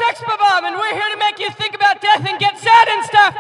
Sexbabom, and we're here to make you think about death and get sad and stuff.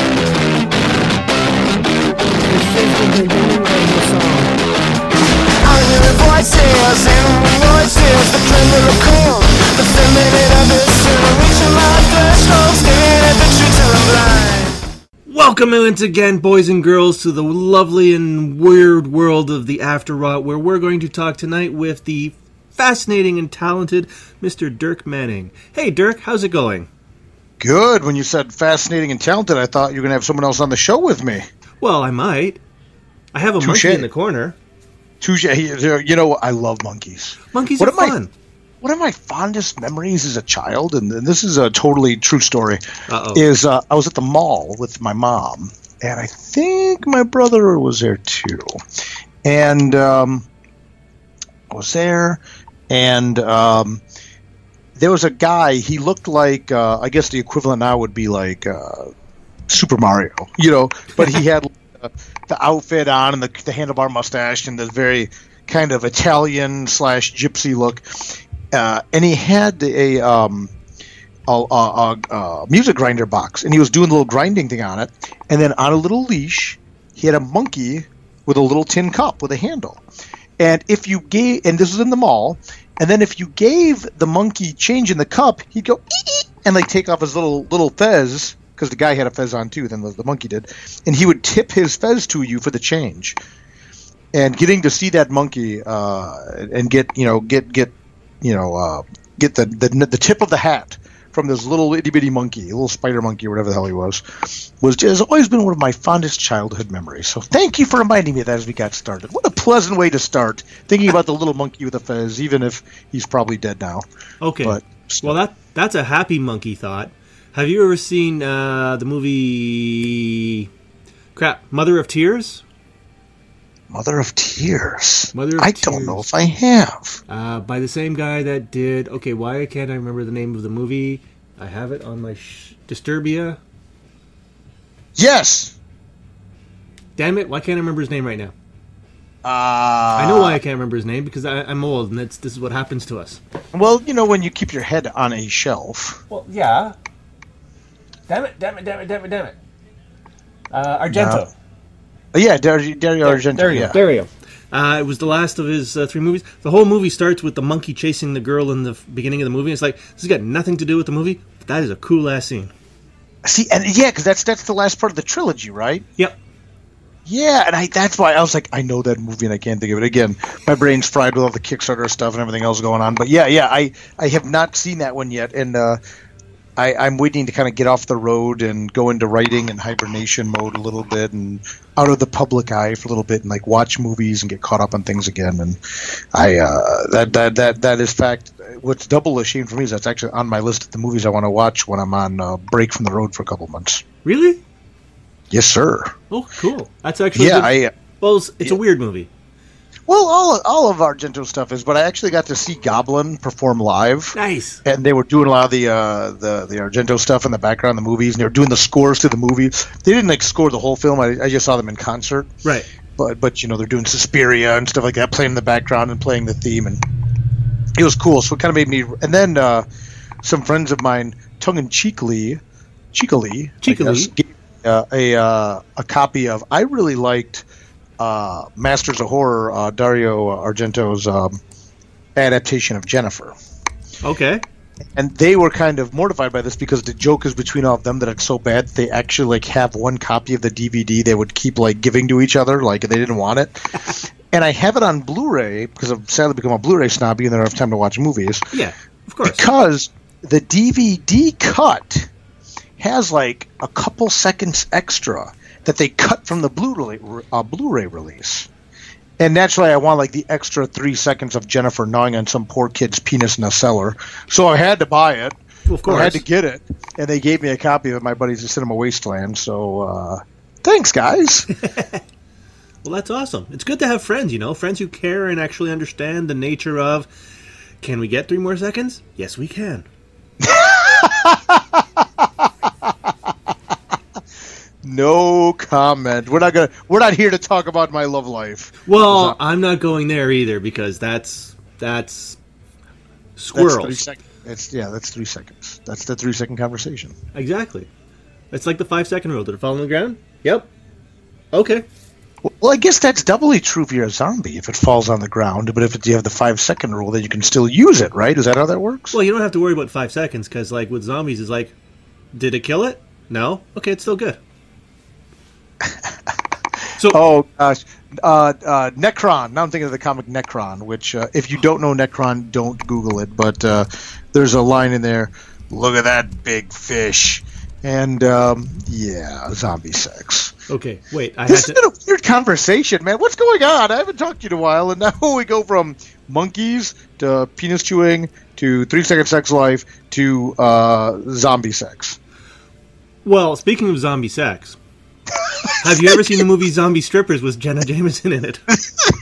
I'm hearing voices and voices, the tremor of cold, the feminine of this reaching my threshold, staring at the truth till I'm blind. Welcome once again, boys and girls, to the lovely and weird world of the Afterrot, where we're going to talk tonight with the fascinating and talented Mr. Dirk Manning. Hey, Dirk, how's it going? Good. When you said fascinating and talented, I thought you were going to have someone else on the show with me. Well, I might. I have a Touché. monkey in the corner. Touche. You know, I love monkeys. Monkeys are fun. One of my fondest memories as a child, and this is a totally true story, is I was at the mall with my mom, and I think my brother was there too. And I was there, and there was a guy, he looked like, I guess the equivalent now would be like Super Mario, you know, but he had the outfit on and the handlebar mustache and the very kind of Italian / gypsy look. And he had a music grinder box, and he was doing a little grinding thing on it. And then on a little leash, he had a monkey with a little tin cup with a handle. And if you gave, and this was in the mall, and then if you gave the monkey change in the cup, he'd go ee, and like take off his little fez, because the guy had a fez on too, then the monkey did, and he would tip his fez to you for the change. And getting to see that monkey and get the tip of the hat from this little itty bitty monkey, a little spider monkey or whatever the hell he was just has always been one of my fondest childhood memories. So thank you for reminding me of that as we got started. What a pleasant way to start, thinking about the little monkey with a fez, even if he's probably dead now. Okay. But, well, that's a happy monkey thought. Have you ever seen the movie Mother of Tears? Mother of Tears. I don't know if I have. By the same guy that did... Okay, why can't I remember the name of the movie? I have it on my Disturbia. Yes! Damn it, why can't I remember his name right now? I know why I can't remember his name, because I'm old, and this is what happens to us. Well, you know when you keep your head on a shelf. Well, yeah. Damn it. Argento. No. Yeah, Dario Argento. There you go. It was the last of his 3 movies. The whole movie starts with the monkey chasing the girl in the beginning of the movie. It's like, this has got nothing to do with the movie, but that is a cool-ass scene. See, and yeah, because that's the last part of the trilogy, right? Yep. Yeah, and that's why I was like, I know that movie and I can't think of it. Again, my brain's fried with all the Kickstarter stuff and everything else going on. But yeah, I have not seen that one yet, and I'm waiting to kind of get off the road and go into writing and hibernation mode a little bit and out of the public eye for a little bit and like watch movies and get caught up on things again. And that is fact. What's double a shame for me is that's actually on my list of the movies I want to watch when I'm on break from the road for a couple months. Really? Yes, sir. Oh, cool. That's actually it's a weird movie. Well, all of Argento stuff is, but I actually got to see Goblin perform live. Nice. And they were doing a lot of the Argento stuff in the background, the movies, and they were doing the scores to the movie. They didn't score the whole film. I just saw them in concert. Right. But you know, they're doing Suspiria and stuff like that, playing in the background and playing the theme, and it was cool. So it kind of made me. And then some friends of mine, cheekily, gave a copy of. I really liked. Masters of Horror, Dario Argento's adaptation of Jennifer. Okay. And they were kind of mortified by this because the joke is between all of them that it's so bad they actually have one copy of the DVD they would keep giving to each other they didn't want it. And I have it on Blu-ray because I've sadly become a Blu-ray snobby and I don't have time to watch movies. Yeah, of course. Because the DVD cut has a couple seconds extra that they cut from the Blu-ray release. And naturally, I want the extra 3 seconds of Jennifer gnawing on some poor kid's penis in a cellar. So I had to buy it. Well, of course. I had to get it. And they gave me a copy of it, my buddies at Cinema Wasteland. So thanks, guys. Well, that's awesome. It's good to have friends, friends who care and actually understand the nature of, can we get 3 more seconds? Yes, we can. No comment. We're not here to talk about my love life. Well, I'm not going there either because that's squirrels. That's 3 seconds. That's the 3-second conversation. Exactly. It's like the 5-second rule. Did it fall on the ground? Yep. Okay. Well, I guess that's doubly true if you're a zombie, if it falls on the ground. But if you have the 5-second rule, then you can still use it, right? Is that how that works? Well, you don't have to worry about 5 seconds, because, like, with zombies, it's like, did it kill it? No? Okay, it's still good. So, oh, gosh. Necron. Now I'm thinking of the comic Necron, which, if you don't know Necron, don't Google it. But there's a line in there, look at that big fish. And, zombie sex. Okay, wait. This has been a weird conversation, man. What's going on? I haven't talked to you in a while, and now we go from monkeys to penis chewing to 3-second sex life to zombie sex. Well, speaking of zombie sex, have you ever seen the movie Zombie Strippers with Jenna Jameson in it?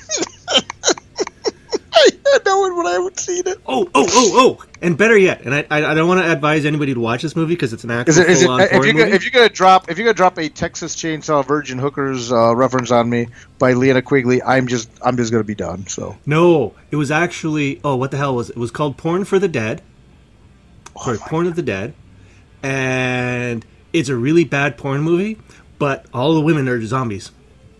I know it, but I haven't seen it. Oh! And better yet, and I don't want to advise anybody to watch this movie because it's an actual full-on porn movie. If you're gonna drop a Texas Chainsaw Virgin Hookers reference on me by Leanna Quigley, I'm just gonna be done. So no, it was actually what the hell was it? It was called Porn for the Dead. Porn of the Dead, and it's a really bad porn movie, but all the women are zombies.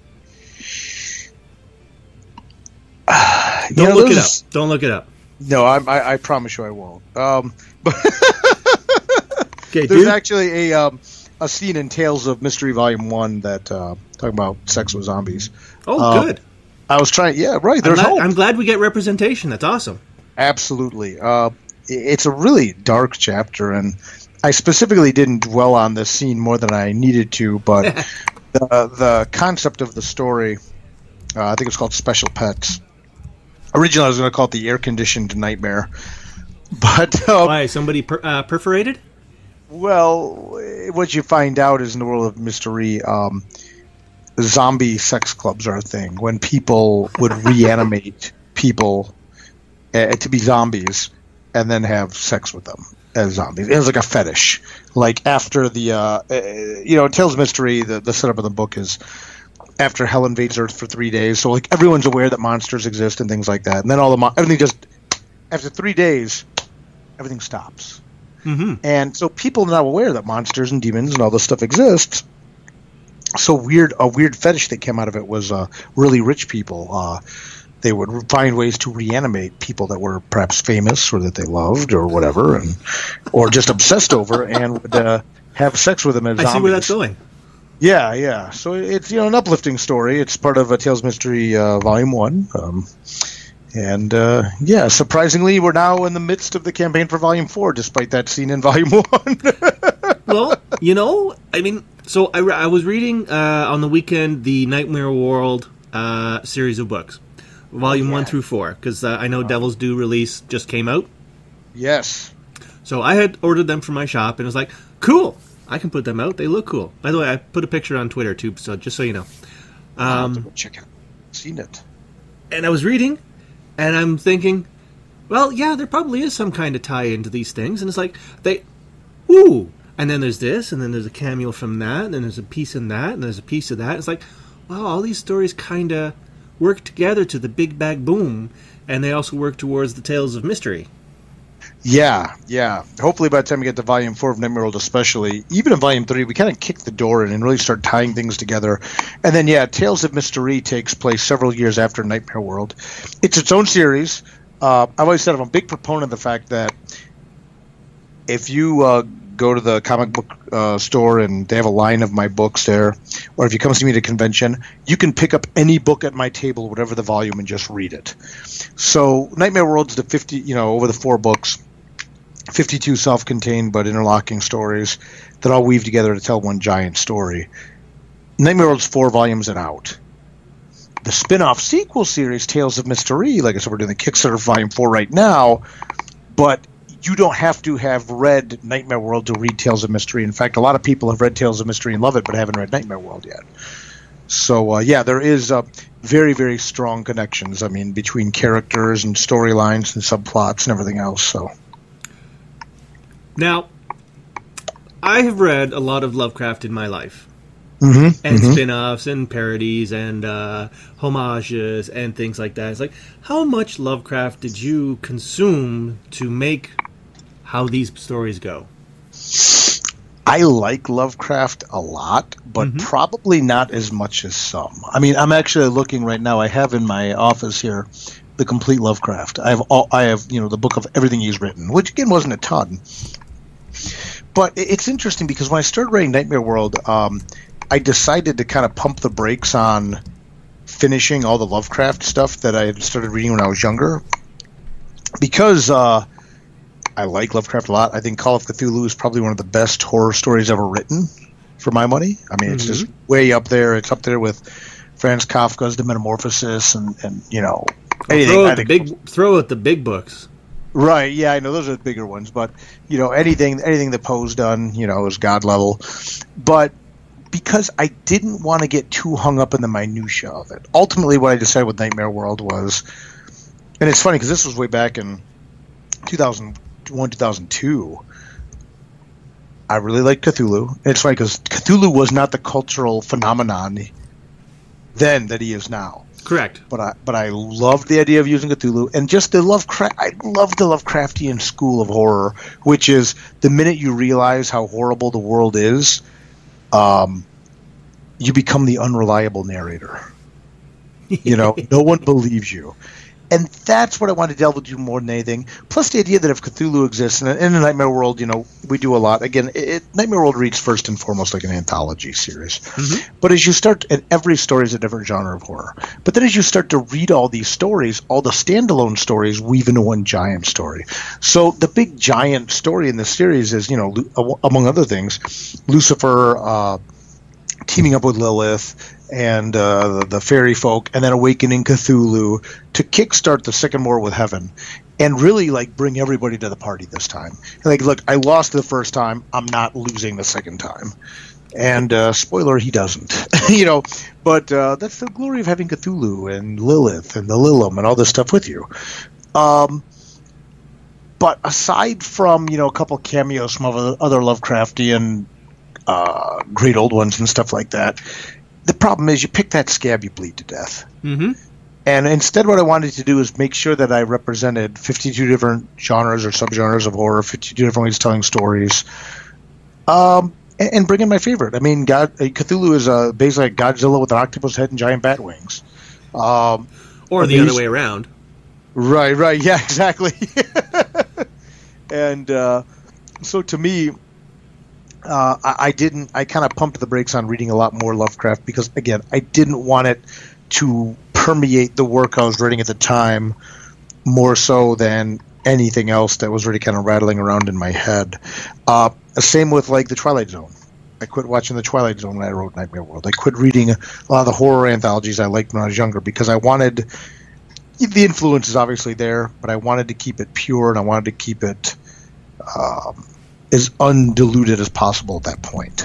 Don't look it up. Don't look it up. No, I promise you I won't. But okay, there's actually a scene in Tales of Mystery Volume 1 that talking about sex with zombies. Oh, good. I was trying. Yeah, right. There's hope. I'm glad we get representation. That's awesome. Absolutely. It's a really dark chapter, and I specifically didn't dwell on this scene more than I needed to, but the concept of the story, I think it's called Special Pets. Originally, I was going to call it the air-conditioned nightmare. But why? Somebody perforated? Well, what you find out is in the world of mystery, zombie sex clubs are a thing. When people would reanimate people to be zombies and then have sex with them as zombies. It was like a fetish. Like after the, Tales of Mystery, the setup of the book is after hell invades Earth for 3 days. So like everyone's aware that monsters exist and things like that. And then everything just, after 3 days, everything stops. Mm-hmm. And so people are now aware that monsters and demons and all this stuff exists. So a weird fetish that came out of it was really rich people. They would find ways to reanimate people that were perhaps famous or that they loved or whatever, or just obsessed over, and would have sex with them as zombies. I see where that's going. Yeah. So it's an uplifting story. It's part of Tales of Mystery Volume 1. Surprisingly, we're now in the midst of the campaign for Volume 4, despite that scene in Volume 1. Well, so I was reading on the weekend the Nightmare World series of books, Volume 1 through 4, because I know Devil's Due release just came out. Yes. So I had ordered them from my shop, and it was like, cool, I can put them out. They look cool. By the way, I put a picture on Twitter, too, so just so you know. I'll have to go check it out. Seen it. And I was reading, and I'm thinking, well, yeah, there probably is some kind of tie-in to these things. And it's like, and then there's this, and then there's a cameo from that, and then there's a piece in that, and there's a piece of that. It's like, wow, all these stories kind of work together to the Big Bang Boom, and they also work towards the Tales of Mystery. Yeah. Hopefully by the time we get to Volume 4 of Nightmare World especially, even in Volume 3, we kind of kick the door in and really start tying things together. And then, Tales of Mystery takes place several years after Nightmare World. It's its own series. I've always said I'm a big proponent of the fact that if you go to the comic book store and they have a line of my books there, or if you come see me at a convention, you can pick up any book at my table, whatever the volume, and just read it. So Nightmare World's the 50, over the 4 books, 52 self-contained but interlocking stories that all weave together to tell one giant story. Nightmare World's 4 volumes and out. The spin-off sequel series, Tales of Mystery, like I said, we're doing the Kickstarter for Volume 4 right now, but you don't have to have read Nightmare World to read Tales of Mystery. In fact, a lot of people have read Tales of Mystery and love it, but haven't read Nightmare World yet. So, there is very, very strong connections, between characters and storylines and subplots and everything else. So, now, I have read a lot of Lovecraft in my life. Mm-hmm, and spin-offs and parodies and homages and things like that. It's like, how much Lovecraft did you consume to make how these stories go? I like Lovecraft a lot, but probably not as much as some. I mean, I'm actually looking right now. I have in my office here the complete Lovecraft. I have the book of everything he's written, which again wasn't a ton. But it's interesting because when I started writing Nightmare World, I decided to kind of pump the brakes on finishing all the Lovecraft stuff that I had started reading when I was younger, because I like Lovecraft a lot. I think Call of Cthulhu is probably one of the best horror stories ever written, for my money. I mean, it's just way up there. It's up there with Franz Kafka's The Metamorphosis and anything. Throw out the big books. Right, yeah, I know those are the bigger ones, but anything that Poe's done, is God level. But because I didn't want to get too hung up in the minutia of it, ultimately what I decided with Nightmare World was, and it's funny because this was way back in 2001, 2002. I really liked Cthulhu. And it's funny because Cthulhu was not the cultural phenomenon then that he is now. Correct. But I loved the idea of using Cthulhu, and just I love the Lovecraftian school of horror, which is the minute you realize how horrible the world is, you become the unreliable narrator. No one believes you. And that's what I want to delve into more than anything. Plus the idea that if Cthulhu exists, and in the Nightmare World, we do a lot. Again, Nightmare World reads first and foremost like an anthology series. But as you start, and every story is a different genre of horror. But then as you start to read all these stories, all the standalone stories weave into one giant story. So the big giant story in this series is, among other things, Lucifer teaming up with Lilith and the fairy folk, and then awakening Cthulhu to kickstart the second war with Heaven, and really bring everybody to the party this time. Look, I lost the first time. I'm not losing the second time. And spoiler, he doesn't. But that's the glory of having Cthulhu and Lilith and the Lilum and all this stuff with you. But aside from a couple cameos from other Lovecraftian great old ones and stuff like that, the problem is you pick that scab, you bleed to death. And instead what I wanted to do is make sure that I represented 52 different genres or subgenres of horror, 52 different ways of telling stories, and bring in my favorite. I mean, Cthulhu is basically like Godzilla with an octopus head and giant bat wings. Or the other way around. Right, yeah, exactly. And so to me, I kind of pumped the brakes on reading a lot more Lovecraft because, again, I didn't want it to permeate the work I was writing at the time more so than anything else that was really kind of rattling around in my head. Same with The Twilight Zone. I quit watching The Twilight Zone when I wrote Nightmare World. I quit reading a lot of the horror anthologies I liked when I was younger because I wanted – the influence is obviously there, but I wanted to keep it pure and I wanted to keep it as undiluted as possible at that point.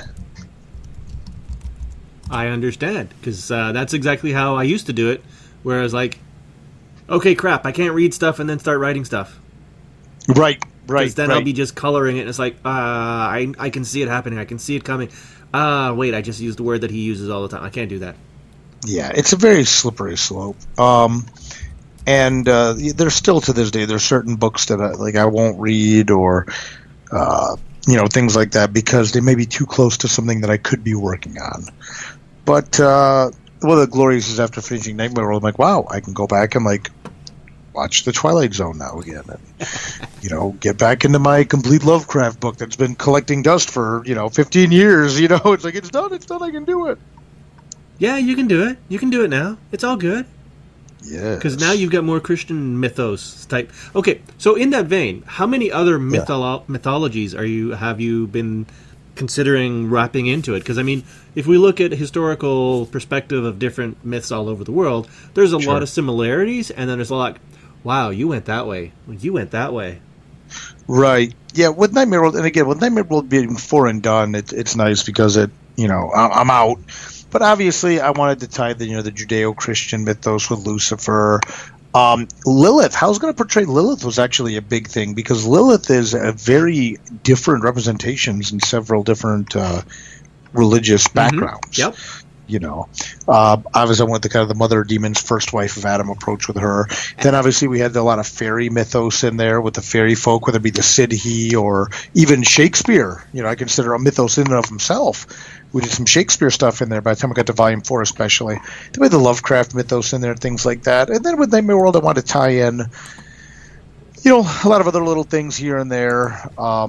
I understand, because that's exactly how I used to do it, where I was like, okay, crap, I can't read stuff and then start writing stuff. Right. Because then I'll be just coloring it, and it's like, I can see it happening, I can see it coming. Wait, I just used the word that he uses all the time. I can't do that. Yeah, it's a very slippery slope. And there's still, to this day, there's certain books that I won't read or... things like that because they may be too close to something that I could be working on. But one of the glories is after finishing Nightmare World, I'm like, wow, I can go back and watch The Twilight Zone now again, and get back into my complete Lovecraft book that's been collecting dust for 15 years. It's like it's done. I can do it. Yeah, you can do it. You can do it now. It's all good. Yeah. Because now you've got more Christian mythos type. Okay, so in that vein, how many other mythologies have you been considering wrapping into it? Because, I mean, if we look at historical perspective of different myths all over the world, there's a lot of similarities, and then there's a lot, wow, you went that way. You went that way. Right. Yeah, with Nightmare World, and again, with Nightmare World being for and done, it's nice because I'm out. But obviously, I wanted to tie the Judeo-Christian mythos with Lucifer. Lilith, how I was going to portray Lilith was actually a big thing because Lilith is a very different representations in several different religious backgrounds. Yep. Obviously I went the kind of the mother of demons, first wife of Adam approach with her. Then obviously we had a lot of fairy mythos in there with the fairy folk, whether it be the Sidhe or even Shakespeare. I consider a mythos in and of himself. We did some Shakespeare stuff in there by the time we got to Volume 4 especially. Then we had the Lovecraft mythos in there and things like that. And then with Nightmare World I wanted to tie in, a lot of other little things here and there.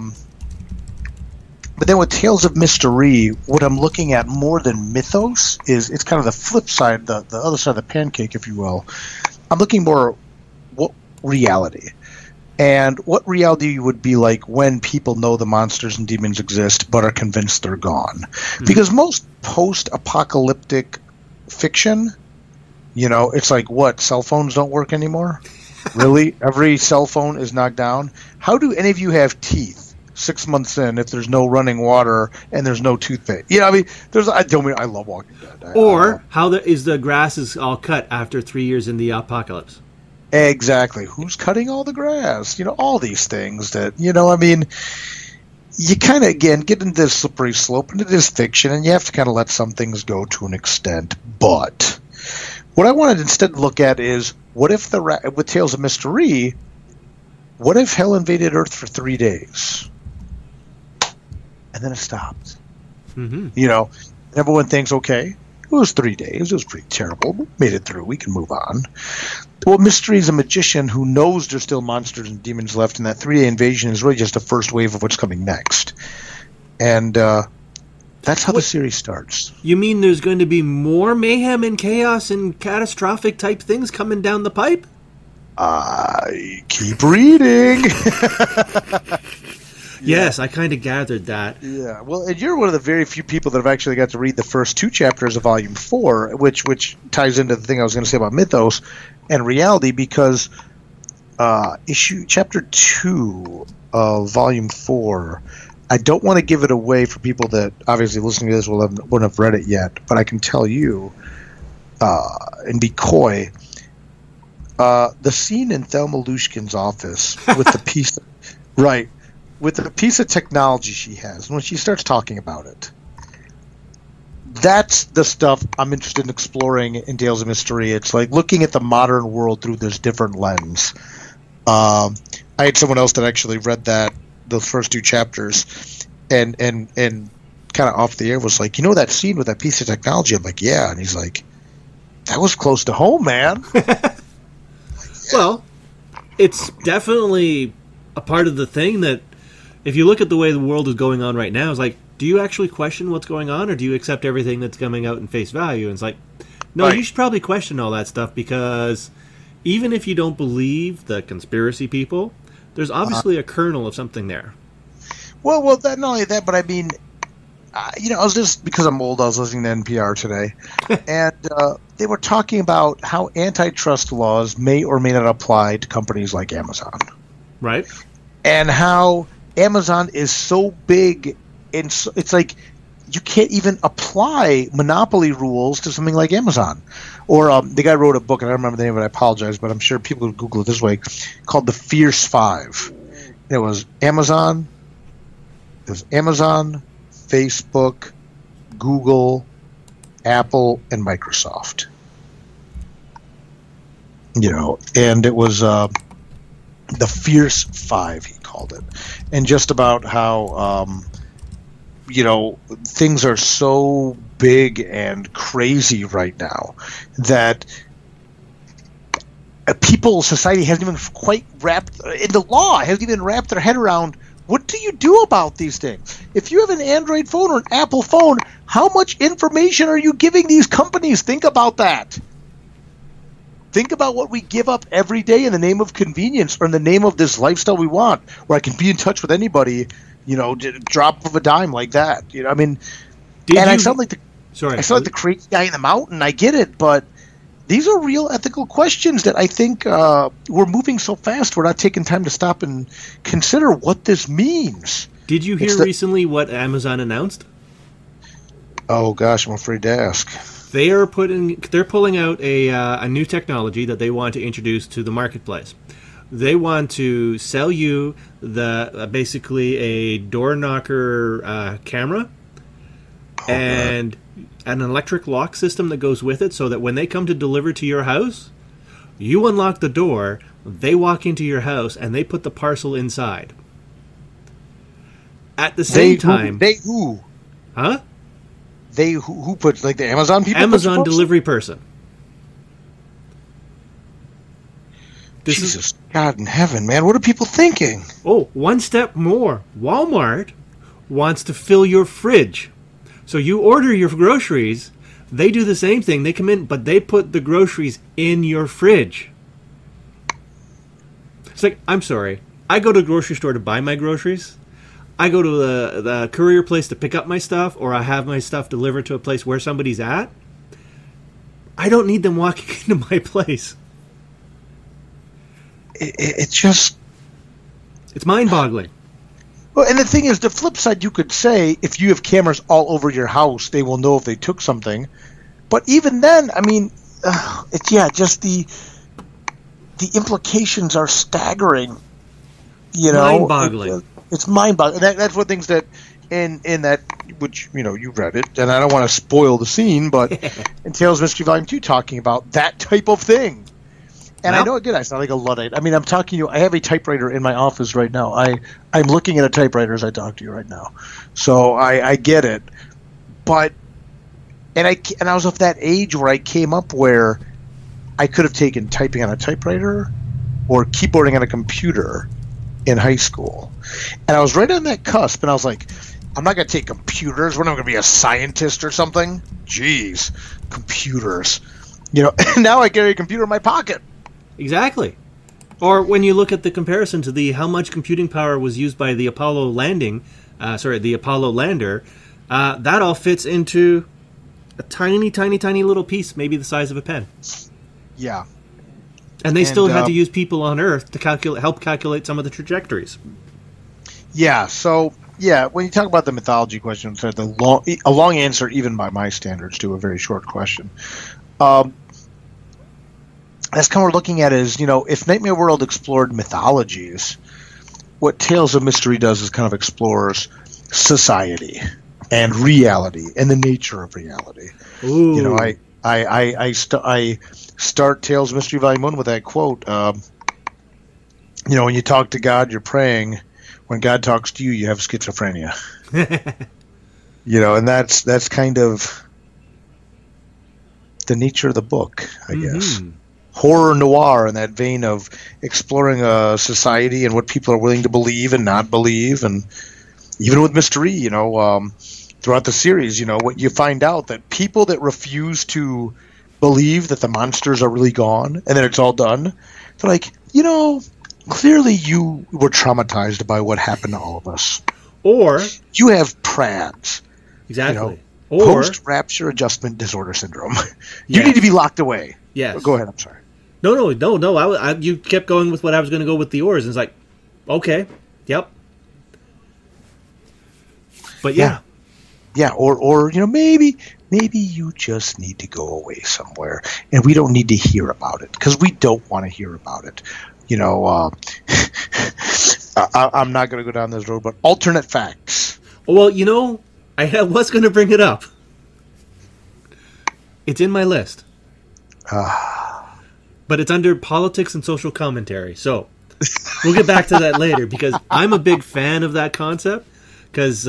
But then with Tales of Mystery, what I'm looking at more than mythos is it's kind of the flip side, the other side of the pancake, if you will. I'm looking more what reality. And what reality would be like when people know the monsters and demons exist but are convinced they're gone. Mm-hmm. Because most post-apocalyptic fiction, it's like, what, cell phones don't work anymore? Really? Every cell phone is knocked down? How do any of you have teeth 6 months in if there's no running water and there's no toothpaste? I love Walking Dead. How is the grass is all cut after 3 years in the apocalypse? Exactly. Who's cutting all the grass? All these things that, you kind of, again, get into this slippery slope, and it is fiction, and you have to kind of let some things go to an extent. But what I wanted instead to look at is, what if with Tales of Mystery, what if hell invaded Earth for 3 days? And then it stopped. Mm-hmm. And everyone thinks, okay, it was 3 days. It was pretty terrible. We made it through. We can move on. Well, Mystery is a magician who knows there's still monsters and demons left, and that 3-day invasion is really just the first wave of what's coming next. And that's how the series starts. You mean there's going to be more mayhem and chaos and catastrophic type things coming down the pipe? I keep reading. Yes, I kind of gathered that. Yeah, well, and you're one of the very few people that have actually got to read the first 2 chapters of Volume 4, which ties into the thing I was going to say about mythos and reality, because Chapter 2 of Volume 4, I don't want to give it away for people that obviously listening to this wouldn't have read it yet, but I can tell you, and be coy, the scene in Thelma Lushkin's office with the piece... Right. With the piece of technology she has, when she starts talking about it, that's the stuff I'm interested in exploring in Tales of Mystery. It's like looking at the modern world through this different lens. I had someone else that actually read those first 2 chapters, and kind of off the air was like, that scene with that piece of technology? I'm like, yeah. And he's like, that was close to home, man. Yeah. Well, it's definitely a part of the thing that, if you look at the way the world is going on right now, it's like, do you actually question what's going on, or do you accept everything that's coming out in face value? And it's like, no, right. You should probably question all that stuff, because even if you don't believe the conspiracy people, there's obviously a kernel of something there. Well, not only that, but I mean, I was just, because I'm old, I was listening to NPR today, and they were talking about how antitrust laws may or may not apply to companies like Amazon. Right. And how Amazon is so big, and so, it's like you can't even apply monopoly rules to something like Amazon. Or the guy wrote a book, and I don't remember the name of it, I apologize, but I'm sure people would Google it this way, called The Fierce Five. It was Amazon, Facebook, Google, Apple, and Microsoft. And it was the Fierce Five, he called it. And just about how, things are so big and crazy right now that society hasn't even quite wrapped, in the law, hasn't even wrapped their head around, what do you do about these things? If you have an Android phone or an Apple phone, how much information are you giving these companies? Think about that. Think about what we give up every day in the name of convenience, or in the name of this lifestyle we want, where I can be in touch with anybody, drop of a dime like that. I sound like the crazy guy in the mountain. I get it, but these are real ethical questions that I think we're moving so fast, we're not taking time to stop and consider what this means. Did you hear recently what Amazon announced? Oh gosh, I'm afraid to ask. They're pulling out a new technology that they want to introduce to the marketplace. They want to sell you basically a door knocker camera and an electric lock system that goes with it, so that when they come to deliver to your house, you unlock the door, they walk into your house, and they put the parcel inside. At the same time... Who? Huh? Who puts, like the Amazon people? Amazon delivery person. Jesus, God in heaven, man. What are people thinking? Oh, one step more. Walmart wants to fill your fridge. So you order your groceries, they do the same thing. They come in, but they put the groceries in your fridge. It's like, I'm sorry. I go to the grocery store to buy my groceries. I go to the courier place to pick up my stuff, or I have my stuff delivered to a place where somebody's at. I don't need them walking into my place. It just... It's mind-boggling. Well, and the thing is, the flip side, you could say, if you have cameras all over your house, they will know if they took something. But even then, I mean, just the implications are staggering. You know, mind-boggling. It's mind-boggling. That's one of the things that, in that, which, you know, you read it, and I don't want to spoil the scene, but in Tales of Mystery Volume 2, talking about that type of thing. And I know, again, I sound like a Luddite. I mean, I'm talking to you. I have a typewriter in my office right now. I'm looking at a typewriter as I talk to you right now. So I get it. But, and I was of that age where I came up where I could have taken typing on a typewriter or keyboarding on a computer in high school. And I was right on that cusp, and I was like, I'm not going to take computers. We're not going to be a scientist or something. Jeez, computers. You know, now I carry a computer in my pocket. Exactly. Or when you look at the comparison to how much computing power was used by the Apollo the Apollo lander, that all fits into a tiny, tiny, tiny little piece, maybe the size of a pen. Yeah. And they still had to use people on Earth to help calculate some of the trajectories. Yeah, so, when you talk about the mythology question, it's a long answer, even by my standards, to a very short question. That's kind of what we're looking at is, you know, if Nightmare World explored mythologies, what Tales of Mystery does is kind of explores society and reality and the nature of reality. Ooh. You know, I start Tales of Mystery Volume 1 with that quote, you know, when you talk to God, you're praying. When God talks to you, you have schizophrenia. You know, and that's kind of the nature of the book, I guess. Horror noir in that vein of exploring a society and what people are willing to believe and not believe. And even with Mystery, you know, throughout the series, you know, what you find out that people that refuse to believe that the monsters are really gone and that it's all done, they're like, you know, clearly you were traumatized by what happened to all of us. Or you have PRADS. Exactly. You know, or post-rapture adjustment disorder syndrome. You need to be locked away. Yes. Go ahead, I'm sorry. No. You kept going with what I was going to go with the oars. And it's like, okay, yep. But yeah. Or you know, maybe you just need to go away somewhere, and we don't need to hear about it because we don't want to hear about it. You know, I'm not going to go down this road, but alternate facts. Well, you know, I was going to bring it up. It's in my list. But it's under politics and social commentary. So we'll get back to that later because I'm a big fan of that concept because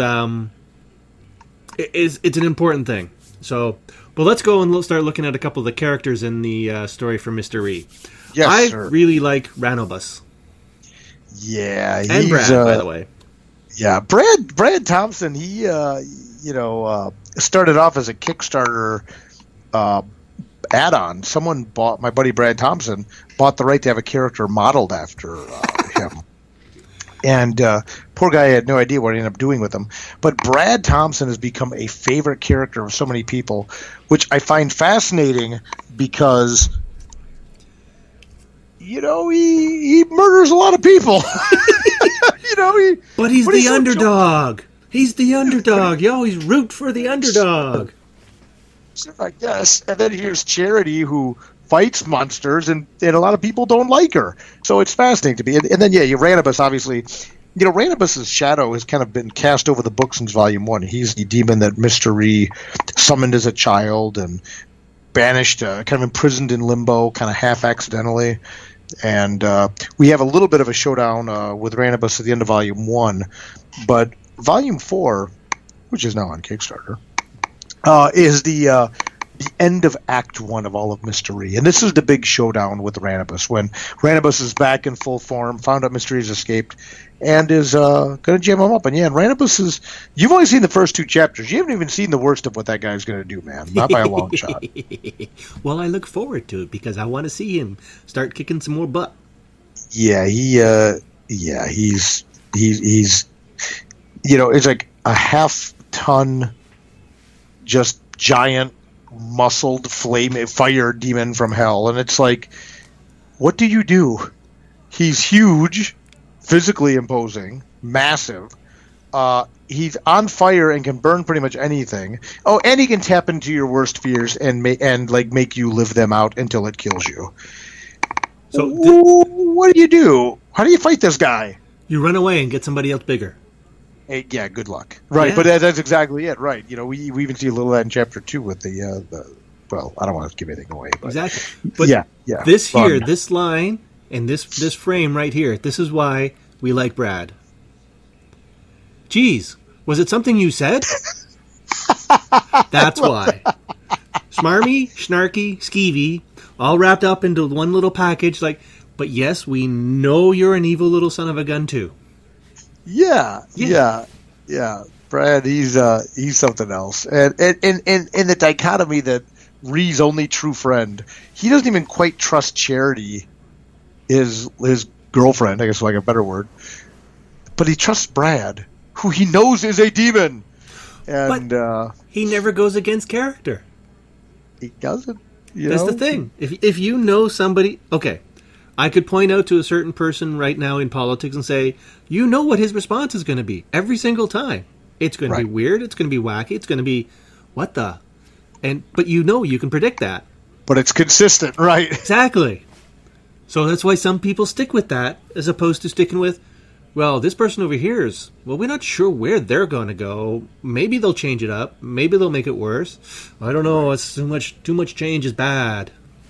it's an important thing. So, but let's go and start looking at a couple of the characters in the story for Mr. E. Yes, I really like Ranobus. Yeah. And Brad, by the way. Yeah, Brad Thompson, he, started off as a Kickstarter add-on. Someone bought, my buddy Brad Thompson, bought the right to have a character modeled after him. And poor guy had no idea what he ended up doing with him. But Brad Thompson has become a favorite character of so many people, which I find fascinating because, you know, he murders a lot of people. But he's the underdog. He's the underdog. You always root for the underdog. I guess. And then here's Charity, who fights monsters, and a lot of people don't like her. So it's fascinating to me. And then, Ranobus, obviously, Ranibus's shadow has kind of been cast over the book since Volume 1. He's the demon that Mystery summoned as a child and banished, kind of imprisoned in limbo, kind of half accidentally. And we have a little bit of a showdown with Ranibus at the end of Volume 1. But Volume 4, which is now on Kickstarter, is the end of Act 1 of all of Mystery. And this is the big showdown with Ranibus, when Ranibus is back in full form, found out Mystery has escaped, and is going to jam him up. And and Ranibus is... You've only seen the first 2 chapters. You haven't even seen the worst of what that guy's going to do, man. Not by a long shot. Well, I look forward to it, because I want to see him start kicking some more butt. Yeah, he's it's like a half-ton, just giant, muscled fire demon from hell, and it's like, what do you do? He's huge, physically imposing, massive. He's on fire and can burn pretty much anything. Oh, and he can tap into your worst fears and make you live them out until it kills you. So what do you do? How do you fight this guy? You run away and get somebody else bigger. Hey, yeah, good luck. Right, yeah. But that's exactly it, right. We even see a little of that in Chapter 2 with the well, I don't want to give anything away. But, exactly. But yeah. This here, this line, and this frame right here, this is why we like Brad. Geez, was it something you said? That's why. Smarmy, snarky, skeevy, all wrapped up into one little package, but yes, we know you're an evil little son of a gun too. Yeah. Brad, he's something else, and the dichotomy that Ree's only true friend, he doesn't even quite trust Charity, his girlfriend, I guess, like a better word, but he trusts Brad, who he knows is a demon, and he never goes against character. He doesn't. That's the thing. If you know somebody, okay. I could point out to a certain person right now in politics and say, you know what his response is going to be every single time. It's going to be weird. It's going to be wacky. It's going to be, what the? But you can predict that. But it's consistent, right? Exactly. So that's why some people stick with that as opposed to sticking with, well, this person over here is, well, we're not sure where they're going to go. Maybe they'll change it up. Maybe they'll make it worse. I don't know. It's too much change is bad.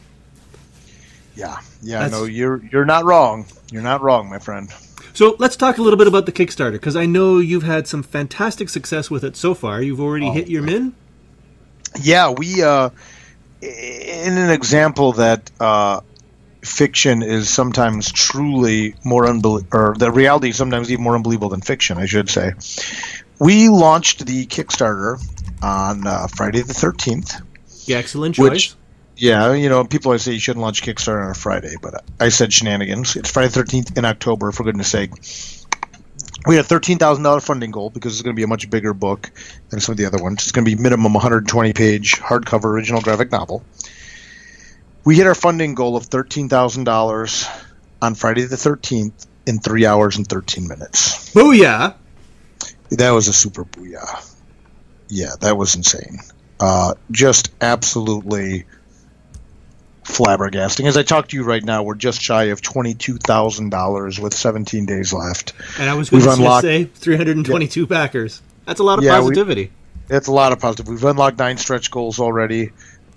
Yeah. No, you're not wrong. You're not wrong, my friend. So let's talk a little bit about the Kickstarter, because I know you've had some fantastic success with it so far. You've already hit your min? Yeah, we in an example that fiction is sometimes truly more or the reality is sometimes even more unbelievable than fiction, I should say. We launched the Kickstarter on Friday the 13th. Yeah, excellent choice. Yeah, people always say you shouldn't launch Kickstarter on a Friday, but I said shenanigans. It's Friday the 13th in October, for goodness sake. We had a $13,000 funding goal because it's going to be a much bigger book than some of the other ones. It's going to be minimum 120-page hardcover original graphic novel. We hit our funding goal of $13,000 on Friday the 13th in 3 hours and 13 minutes. Booyah! That was a super booyah. Yeah, that was insane. Just absolutely flabbergasting. As I talk to you right now, we're just shy of $22,000 with 17 days left. And I was going to say 322 backers. That's a lot of positivity. It's a lot of positive. We've unlocked 9 stretch goals already.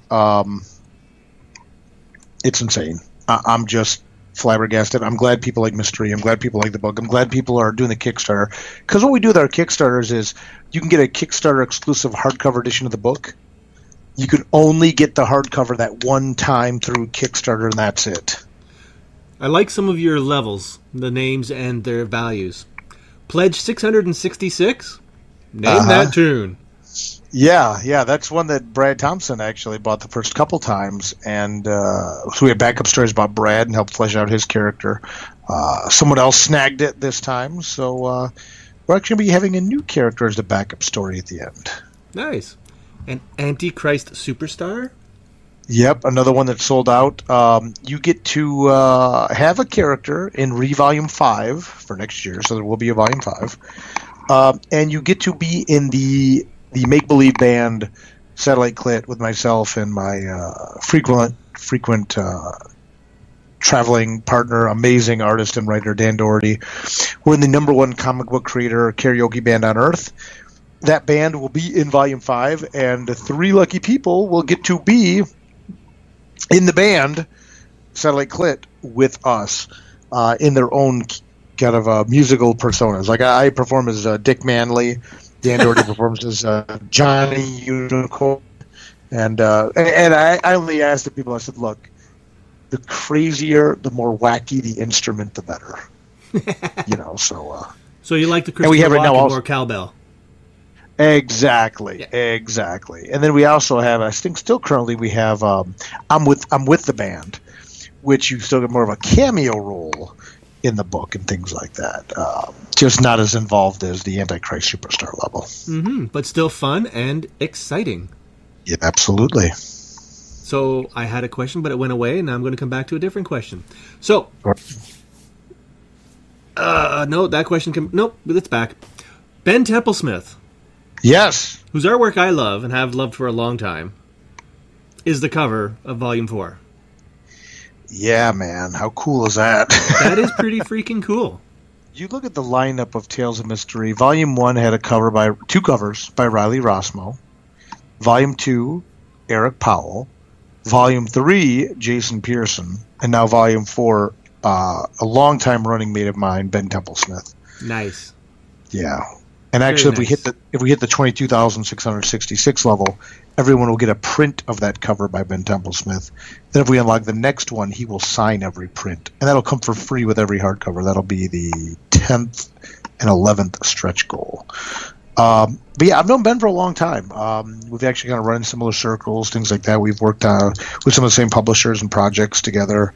It's insane. I'm just flabbergasted. I'm glad people like Mystery. I'm glad people like the book. I'm glad people are doing the Kickstarter. Because what we do with our Kickstarters is you can get a Kickstarter exclusive hardcover edition of the book. You can only get the hardcover that one time through Kickstarter, and that's it. I like some of your levels, the names and their values. Pledge 666? Name that tune. Yeah, that's one that Brad Thompson actually bought the first couple times, and so we have backup stories about Brad and helped flesh out his character. Someone else snagged it this time, so we're actually going to be having a new character as the backup story at the end. Nice. An Antichrist Superstar? Yep, another one that sold out. You get to have a character in Volume 5 for next year, so there will be a Volume 5. And you get to be in the make-believe band Satellite Clit with myself and my frequent traveling partner, amazing artist and writer Dan Doherty. We're in the #1 comic book creator karaoke band on Earth. That band will be in Volume 5, and 3 lucky people will get to be in the band, Satellite Clit, with us in their own kind of musical personas. Like I perform as Dick Manley, Dan Doherty performs as Johnny Unicorn, and I only asked the people, I said, look, the crazier, the more wacky the instrument, the better. So you like the Christopher Walken more cowbell. Exactly. And then we also have, I think still currently we have I'm with the band, which you still get more of a cameo role in the book and things like that. Just not as involved as the Antichrist Superstar level. Mm-hmm. But still fun and exciting. Yeah, absolutely. So I had a question, but it went away, and now I'm going to come back to a different question. So, no, that question nope, it's back. Ben Templesmith. Yes. Whose artwork I love and have loved for a long time, is the cover of Volume 4. Yeah, man. How cool is that? That is pretty freaking cool. You look at the lineup of Tales of Mystery. Volume 1 had two covers by Riley Rossmo. Volume 2, Eric Powell. Volume 3, Jason Pearson. And now Volume 4, a long-time running mate of mine, Ben Templesmith. Nice. Yeah. And actually, nice. if we hit the 22,666 level, everyone will get a print of that cover by Ben Templesmith. Then if we unlock the next one, he will sign every print. And that'll come for free with every hardcover. That'll be the 10th and 11th stretch goal. But yeah, I've known Ben for a long time. We've actually kind of run in similar circles, things like that. We've worked with some of the same publishers and projects together.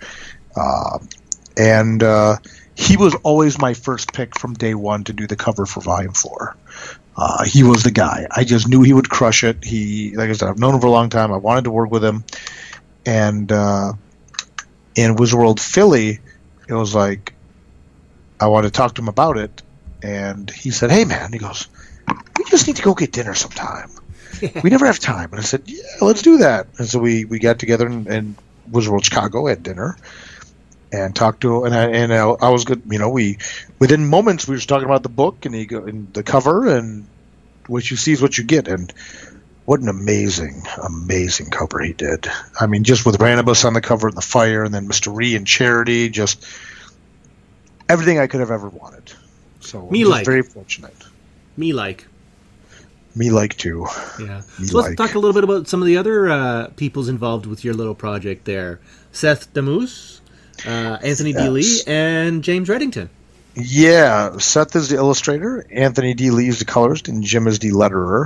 He was always my first pick from day one to do the cover for Volume 4. He was the guy. I just knew he would crush it. Like I said, I've known him for a long time. I wanted to work with him. And in Wizard World Philly, it was like, I wanted to talk to him about it. And he said, hey, man, he goes, we just need to go get dinner sometime. We never have time. And I said, yeah, let's do that. And so we got together in Wizard World Chicago, had dinner. And talked to him, and I was good. Within moments we were just talking about the book and the cover, and what you see is what you get. And what an amazing cover he did. I mean, just with Ranibus on the cover and the fire, and then Mr. Ree and Charity, just everything I could have ever wanted. So very fortunate. Me like too. Yeah. So let's talk a little bit about some of the other peoples involved with your little project there. Seth Damoose. Anthony D. Lee and James Reddington. Yeah, Seth is the illustrator, Anthony D. Lee is the colorist, and Jim is the letterer.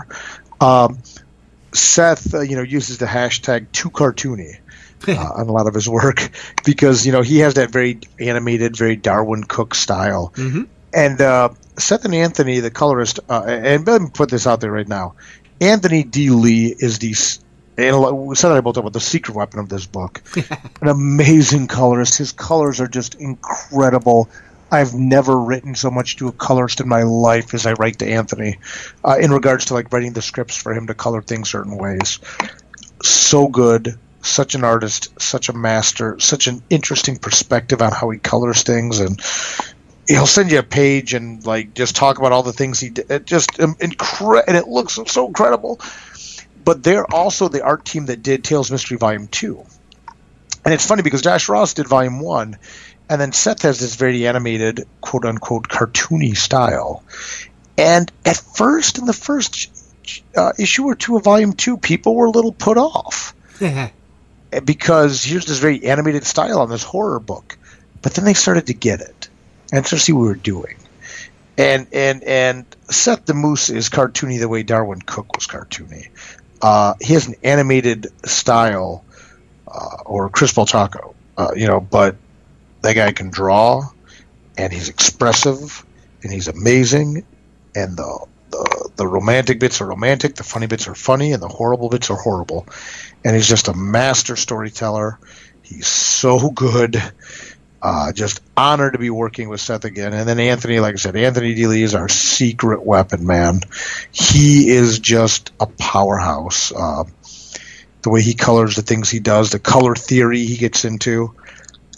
Seth, uses the hashtag #TooCartoony on a lot of his work because he has that very animated, very Darwin Cook style. Mm-hmm. And Seth and Anthony, the colorist, and let me put this out there right now. Anthony D. Lee is and Seth and I both talk about the secret weapon of this book. An amazing colorist. His colors are just incredible. I've never written so much to a colorist in my life as I write to Anthony in regards to writing the scripts for him to color things certain ways. So good. Such an artist. Such a master. Such an interesting perspective on how he colors things. And he'll send you a page and just talk about all the things he did. And it looks so incredible. But they're also the art team that did Tales of Mystery Volume 2. And it's funny because Josh Ross did Volume 1, and then Seth has this very animated, quote-unquote, cartoony style. And at first, in the first issue or two of Volume 2, people were a little put off. Because here's this very animated style on this horror book. But then they started to get it and started to see what we were doing. And Seth the Moose is cartoony the way Darwin Cook was cartoony. He has an animated style, or Chris Balchaco, but that guy can draw, and he's expressive, and he's amazing, and the romantic bits are romantic, the funny bits are funny, and the horrible bits are horrible. And he's just a master storyteller. He's so good. Just honored to be working with Seth again. And then Anthony, like I said, Anthony D. Lee is our secret weapon, man. He is just a powerhouse. The way he colors the things he does, the color theory he gets into.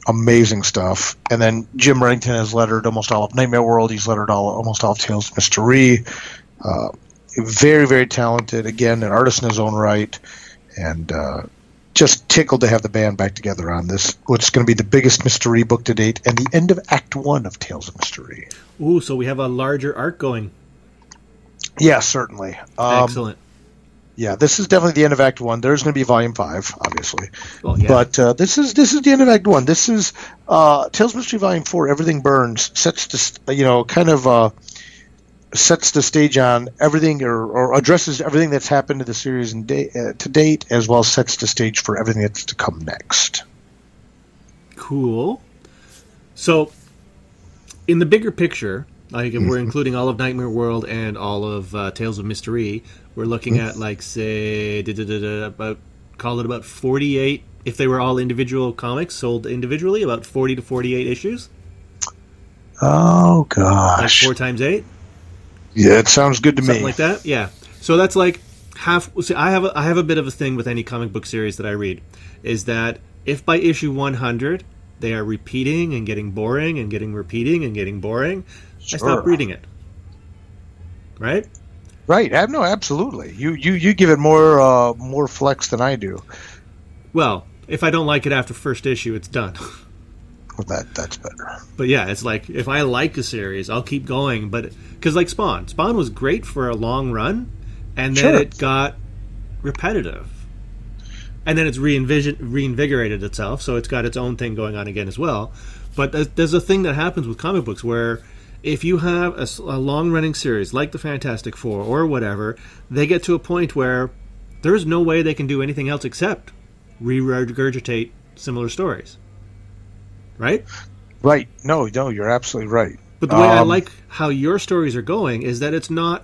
amazing stuff. And then Jim Wrington has lettered almost all of Nightmare World. He's lettered almost all of Tales of Mystery. Very, very talented. Again, an artist in his own right. And just tickled to have the band back together on this, what's going to be the biggest mystery book to date, and the end of Act 1 of Tales of Mystery. Ooh, so we have a larger arc going. Yeah, certainly. Excellent. Yeah, this is definitely the end of Act 1. There's going to be Volume 5, obviously. Well, yeah. But this is the end of Act 1. This is Tales of Mystery Volume 4, Everything Burns, sets the stage on everything or addresses everything that's happened to the series to date, as well as sets the stage for everything that's to come next. Cool. So, in the bigger picture, like if we're including all of Nightmare World and all of Tales of Mystery, we're looking at, like, say, about 48, if they were all individual comics sold individually, about 40 to 48 issues. Oh, gosh. Like 4 times 8? Yeah, it sounds good to me. Something like that, yeah. So that's like half. See, I have a bit of a thing with any comic book series that I read, is that if by issue 100 they are repeating and getting boring and getting repeating and getting boring, I stop reading it. Right? Right. No, absolutely. You give it more flex than I do. Well, if I don't like it after first issue, it's done. Well, that's better. But yeah, it's like, if I like a series, I'll keep going. But because, like, Spawn was great for a long run, and then it got repetitive, and then it's reinvigorated itself, so it's got its own thing going on again as well. But there's a thing that happens with comic books where if you have a long-running series like the Fantastic Four or whatever, they get to a point where there's no way they can do anything else except regurgitate similar stories. Right? Right. No, you're absolutely right. But the way I like how your stories are going is that it's not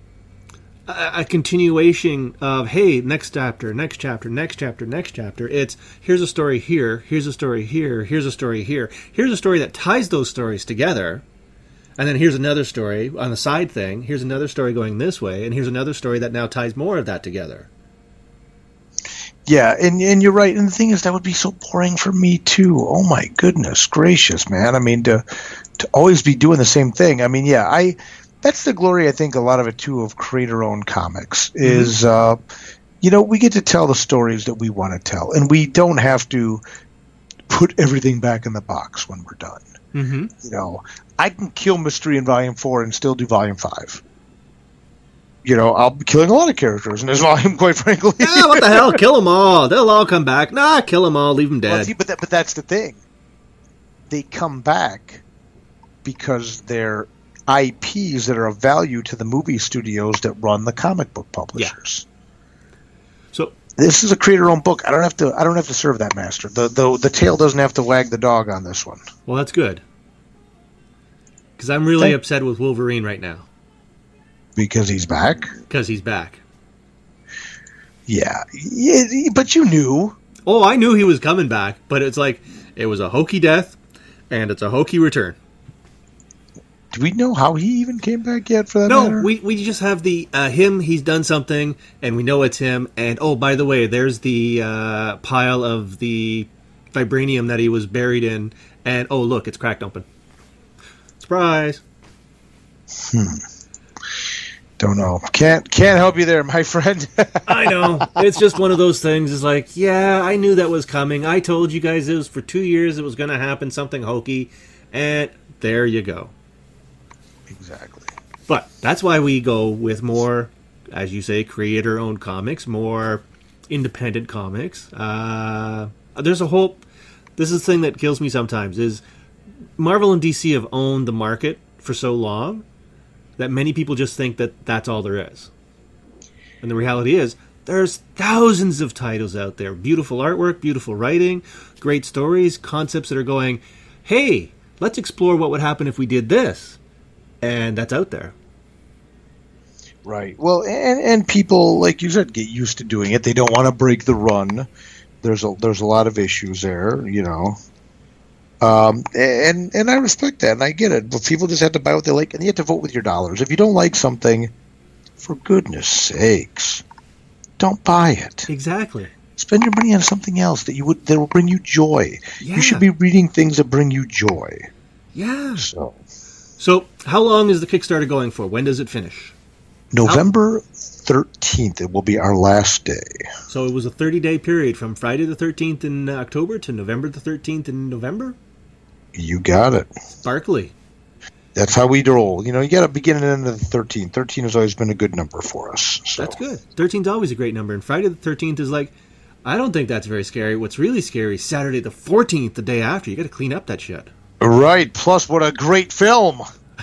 a continuation of, hey, next chapter, next chapter, next chapter, next chapter. It's, here's a story here, here's a story here, here's a story here. Here's a story that ties those stories together. And then here's another story on the side thing. Here's another story going this way. And here's another story that now ties more of that together. Yeah, and you're right. And the thing is, that would be so boring for me, too. Oh, my goodness gracious, man. I mean, to always be doing the same thing. I mean, yeah, that's the glory, I think, a lot of it, too, of creator-owned comics is, we get to tell the stories that we want to tell. And we don't have to put everything back in the box when we're done. Mm-hmm. I can kill Mystery in Volume 4 and still do Volume 5. I'll be killing a lot of characters in this volume, quite frankly. Yeah, what the hell? Kill them all. They'll all come back. Nah, kill them all. Leave them dead. Well, see, but that's the thing. They come back because they're IPs that are of value to the movie studios that run the comic book publishers. Yeah. So this is a creator-owned book. I don't have to serve that master. The tail doesn't have to wag the dog on this one. Well, that's good. Because I'm really upset with Wolverine right now. Because he's back? Because he's back. Yeah, but you knew. Oh, I knew he was coming back, but it's like, it was a hokey death, and it's a hokey return. Do we know how he even came back yet, for that matter? No, we just have the him, he's done something, and we know it's him, and oh, by the way, there's the pile of the vibranium that he was buried in, and oh, look, it's cracked open. Surprise! Don't know. Can't help you there, my friend. I know. It's just one of those things. It's like, yeah, I knew that was coming. I told you guys it was for 2 years it was going to happen, something hokey. And there you go. Exactly. But that's why we go with more, as you say, creator-owned comics, more independent comics. There's a whole... This is the thing that kills me sometimes, is Marvel and DC have owned the market for so long that many people just think that that's all there is. And the reality is, there's thousands of titles out there. Beautiful artwork, beautiful writing, great stories, concepts that are going, hey, let's explore what would happen if we did this. And that's out there. Right. Well, and people, like you said, get used to doing it. They don't want to break the run. There's a lot of issues there, And I respect that, and I get it. But people just have to buy what they like, and you have to vote with your dollars. If you don't like something, for goodness sakes, don't buy it. Exactly. spend your money on something else that will bring you joy. Yeah. You should be reading things that bring you joy. Yeah. So how long is the Kickstarter going for? When does it finish? November 13th, it will be our last day. So it was a 30-day period from Friday the 13th in October to November the 13th in November? You got it. Sparkly. That's how we roll. You got to begin and end of the 13. 13 has always been a good number for us. So. That's good. 13 is always a great number. And Friday the 13th is like, I don't think that's very scary. What's really scary is Saturday the 14th, the day after. You got to clean up that shit. Right. Plus, what a great film.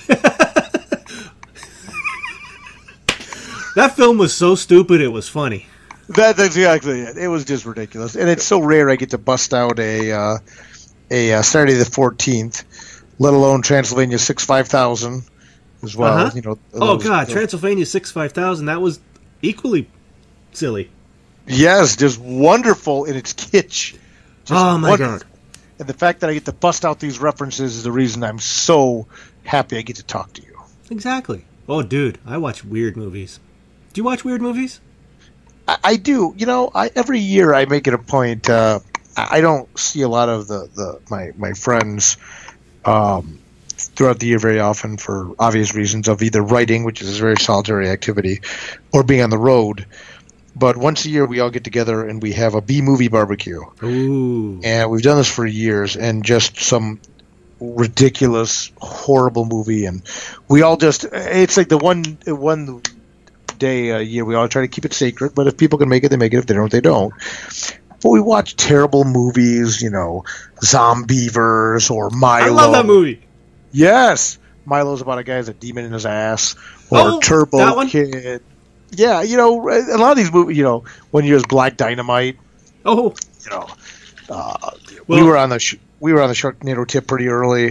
That film was so stupid it was funny. That's exactly it. It was just ridiculous. And it's so rare I get to bust out a Saturday the 14th, let alone Transylvania 65000 as well. Transylvania 65000, that was equally silly. Yes, just wonderful in its kitsch. Oh my God. And the fact that I get to bust out these references is the reason I'm so happy I get to talk to you. Exactly. Oh, dude, I watch weird movies. Do you watch weird movies? I do. Every year I make it a point. I don't see a lot of my friends throughout the year very often for obvious reasons of either writing, which is a very solitary activity, or being on the road. But once a year we all get together and we have a B-movie barbecue. Ooh. And we've done this for years, and just some ridiculous, horrible movie. And we all it's like the one day a year we all try to keep it sacred, but if people can make it, they make it. If they don't, they don't. But we watch terrible movies, Zombievers or Milo. I love that movie. Yes. Milo's about a guy who has a demon in his ass. Or Turbo Kid. Yeah, a lot of these movies, when you was Black Dynamite. Oh. We were on the Sharknado tip pretty early.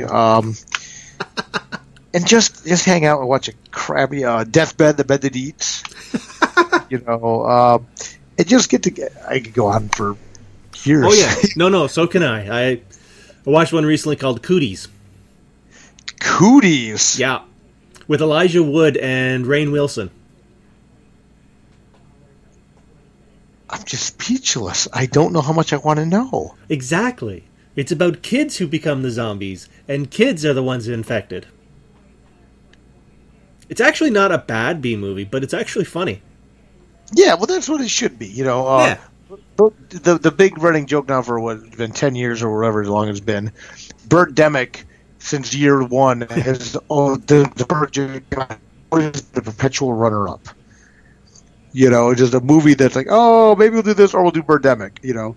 And just hang out and watch a crappy Deathbed, the bed that eats. And just I could go on for years. Oh yeah, no, so can I. I watched one recently called Cooties. Cooties? Yeah, with Elijah Wood and Rainn Wilson. I'm just speechless. I don't know how much I want to know. Exactly. It's about kids who become the zombies, and kids are the ones infected. It's actually not a bad B-movie, but it's actually funny. Yeah, well, that's what it should be, Yeah. The big running joke now for what's been 10 years or whatever long it's been, Birdemic, since year one, has the perpetual runner-up. Just a movie that's like, oh, maybe we'll do this, or we'll do Birdemic,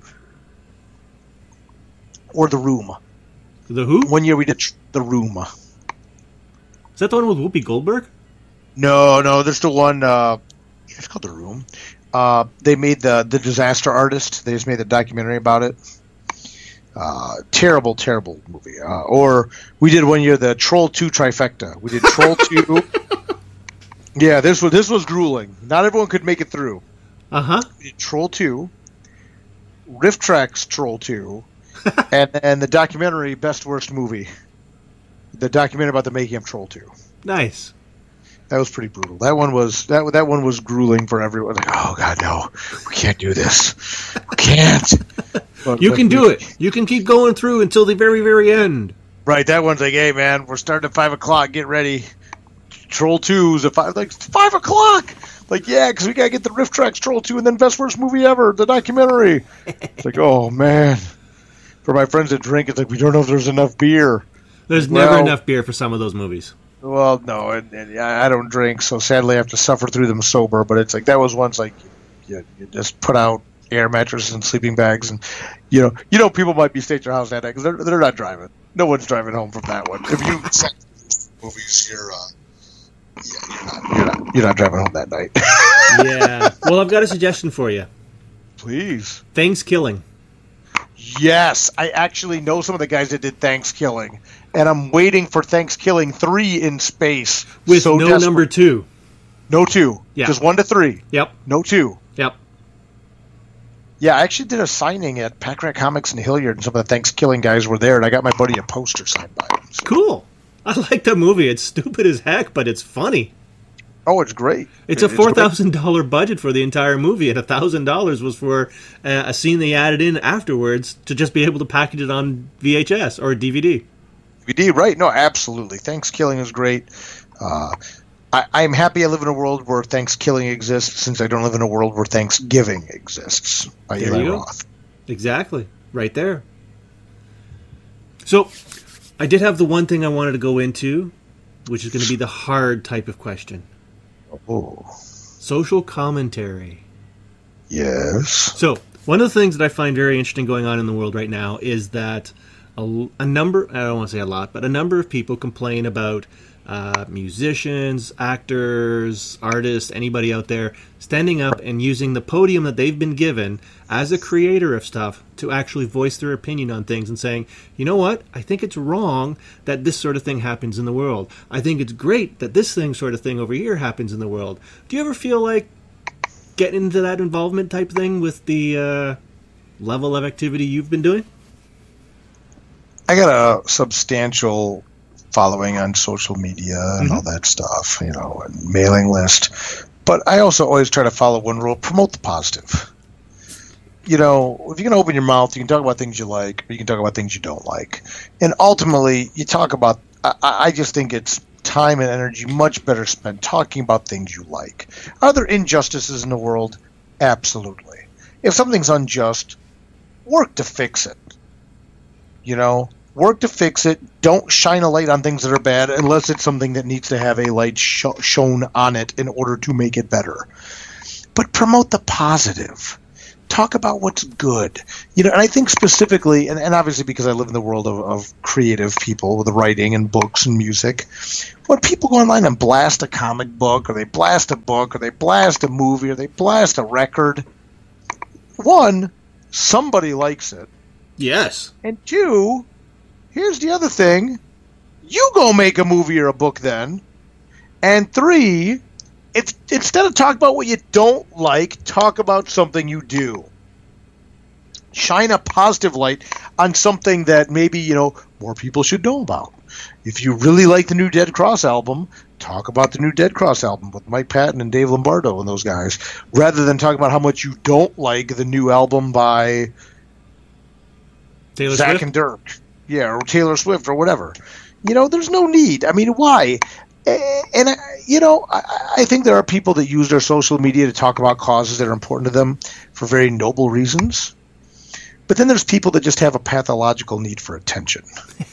Or The Room. The who? One year we did The Room. Is that the one with Whoopi Goldberg? No, there's the one, it's called The Room. They made the Disaster Artist. They just made the documentary about it. Terrible, terrible movie. Or we did one year the Troll 2 trifecta. We did Troll 2. Yeah, this was grueling. Not everyone could make it through. Uh-huh. We did Troll 2, Riff Tracks Troll 2, and then the documentary Best Worst Movie. The documentary about the making of Troll 2. Nice. That was pretty brutal. That one was grueling for everyone. Like, oh God, no, we can't do this. We can't. You can do it. You can keep going through until the very, very end. Right. That one's like, hey man, we're starting at 5:00. Get ready. Troll 2's at 5. Like 5:00. Like yeah, because we gotta get the Riff Tracks Troll 2 and then Best Worst Movie Ever, the documentary. It's like, oh man. For my friends that drink, it's like we don't know if there's enough beer. There's never enough beer for some of those movies. Well, no, and I don't drink, so sadly I have to suffer through them sober. But it's like that was once like you just put out air mattresses and sleeping bags, and people might be staying at your house that night because they're not driving. No one's driving home from that one. If you set movies, you're not driving home that night. Yeah. Well, I've got a suggestion for you. Please. Thanksgiving. Yes, I actually know some of the guys that did Thanksgiving, and I'm waiting for Thanksgiving 3 in space. With no desperate. Number 2. No 2. Yeah. Just 1 to 3. Yep. No 2. Yep. Yeah, I actually did a signing at Pack Rat Comics in Hilliard, and some of the Thanksgiving guys were there, and I got my buddy a poster signed by him. So. Cool. I like that movie. It's stupid as heck, but it's funny. Oh, it's great. It's a $4,000 budget for the entire movie, and $1,000 was for a scene they added in afterwards to just be able to package it on VHS or DVD. DVD, right? No, absolutely. Thanksgiving is great. I'm happy I live in a world where Thanksgiving exists, since I don't live in a world where Thanksgiving exists. By Eli Roth. Exactly. Right there. So, I did have the one thing I wanted to go into, which is going to be the hard type of question. Oh. Social commentary. Yes. So, one of the things that I find very interesting going on in the world right now is that a number, I don't want to say a lot, but a number of people complain about musicians, actors, artists, anybody out there standing up and using the podium that they've been given as a creator of stuff to actually voice their opinion on things and saying, you know what, I think it's wrong that this sort of thing happens in the world. I think it's great that this sort of thing over here happens in the world. Do you ever feel like getting into that involvement type thing with the level of activity you've been doing? I got a substantial following on social media and all that stuff, and mailing list. But I also always try to follow one rule: promote the positive. If you're going to open your mouth, you can talk about things you like, or you can talk about things you don't like. And ultimately, you talk about, I just think it's time and energy much better spent talking about things you like. Are there injustices in the world? Absolutely. If something's unjust, work to fix it. Work to fix it. Don't shine a light on things that are bad unless it's something that needs to have a light shown on it in order to make it better. But promote the positive. Talk about what's good. And I think specifically, and obviously because I live in the world of creative people with writing and books and music, when people go online and blast a comic book, or they blast a book, or they blast a movie, or they blast a record, one, somebody likes it. Yes. And two, here's the other thing. You go make a movie or a book then. And three, instead of talk about what you don't like, talk about something you do. Shine a positive light on something that maybe, more people should know about. If you really like the new Dead Cross album, talk about the new Dead Cross album with Mike Patton and Dave Lombardo and those guys, rather than talk about how much you don't like the new album by Taylor Zach Swift? and Dirk. Yeah, or Taylor Swift or whatever. There's no need. I mean, why? And, I think there are people that use their social media to talk about causes that are important to them for very noble reasons. But then there's people that just have a pathological need for attention.